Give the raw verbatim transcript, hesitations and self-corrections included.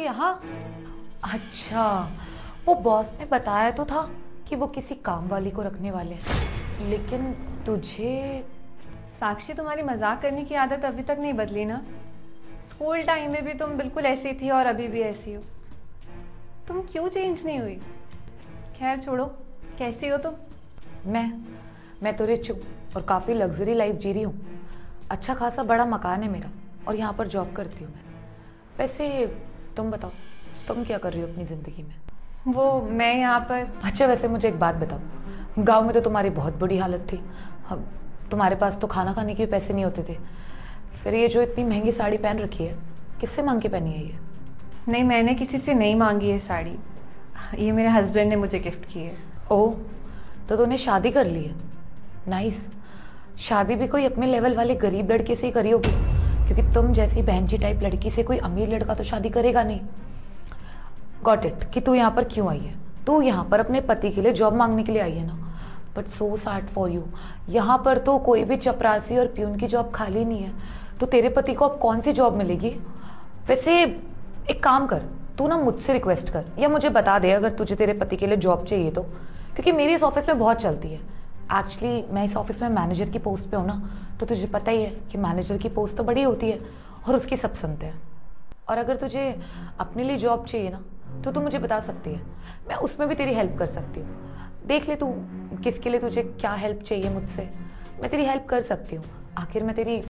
यहाँ? अच्छा, वो बॉस ने बताया तो था कि वो किसी काम वाली को रखने वाले हैं, लेकिन तुझे... साक्षी, तुम्हारी मजाक करने की आदत अभी तक नहीं बदली ना? स्कूल टाइम में भी तुम बिल्कुल ऐसी थी और अभी भी ऐसी हो। तुम क्यों चेंज नहीं हुई? खैर छोड़ो, कैसी हो तुम? मैं मैं तो रिच हूँ और काफ़ी लग्जरी लाइफ जी रही हूँ। अच्छा खासा बड़ा मकान है मेरा और यहाँ पर जॉब करती हूँ मैं। वैसे तुम बताओ, तुम क्या कर रही हो अपनी ज़िंदगी में? वो मैं यहाँ पर... अच्छा, वैसे मुझे एक बात बताओ, गांव में तो तुम्हारी बहुत बुरी हालत थी। हाँ, तुम्हारे पास तो खाना खाने के भी पैसे नहीं होते थे। फिर ये जो इतनी महंगी साड़ी पहन रखी है, किससे मांग के पहनी है ये? नहीं, मैंने किसी से नहीं मांगी है साड़ी, ये मेरे हस्बैंड ने मुझे गिफ्ट की है। ओह, तो तूने शादी कर ली है? नाइस। शादी भी कोई अपने लेवल वाले गरीब लड़के से ही करी होगी, क्योंकि तुम जैसी बहन जी टाइप लड़की से कोई अमीर लड़का तो शादी करेगा नहीं। गॉट इट कि तू यहाँ पर क्यों आई है। तू यहाँ पर अपने पति के लिए जॉब मांगने के लिए आई है ना। But so sad for you, यहाँ पर तो कोई भी चपरासी और प्यून की जॉब खाली नहीं है, तो तेरे पति को अब कौन सी जॉब मिलेगी? वैसे एक काम कर, तू ना मुझसे रिक्वेस्ट कर या मुझे बता दे अगर तुझे तेरे पति के लिए जॉब चाहिए तो, क्योंकि मेरी इस ऑफिस में बहुत चलती है। एक्चुअली मैं इस ऑफिस में मैनेजर की पोस्ट पे हूँ ना, तो तुझे पता ही है कि मैनेजर की पोस्ट तो बड़ी होती है और उसकी सब सुनते हैं। और अगर तुझे अपने लिए जॉब चाहिए ना, तो तू मुझे बता सकती है, मैं उसमें भी तेरी हेल्प कर सकती हूँ। देख ले तू किसके लिए तुझे क्या हेल्प चाहिए मुझसे, मैं तेरी हेल्प कर सकती हूँ। आखिर मैं तेरी